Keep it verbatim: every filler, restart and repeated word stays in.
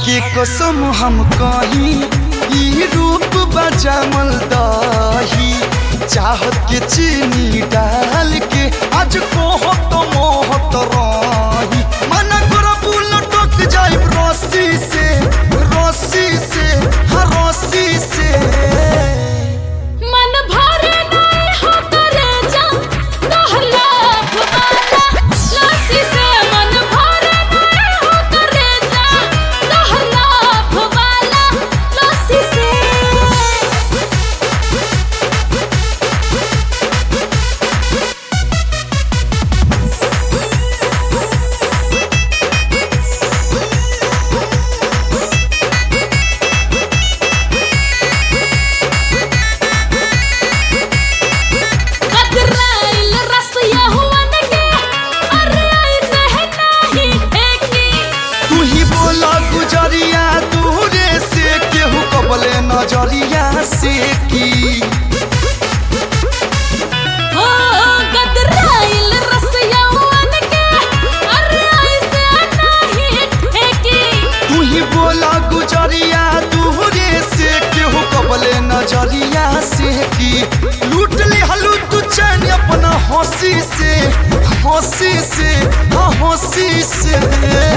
के कसम हम कहीं ई रूप बजामल दही चाहत के चीनी डाल के आज कोहत मोहत रही मन करबू लटक जाई रस्सी से रस्सी से हाँ रस्सी से मन भरे नहीं हो करे जा कहला वाला लस्सी से मन भरे नहीं हो करे जा कहला वाला लस्सी से गुजरिया दूरे से केहू कबले नजरिया से की हो गदराइल रसयौवन के अरे ऐसे नहीं ठेकी तू ही बोला गुजरिया दूरे से केहू कबले नजरिया से की लूट ली हलू तू चैन अपना हंसी से हंसी से हाँ हंसी से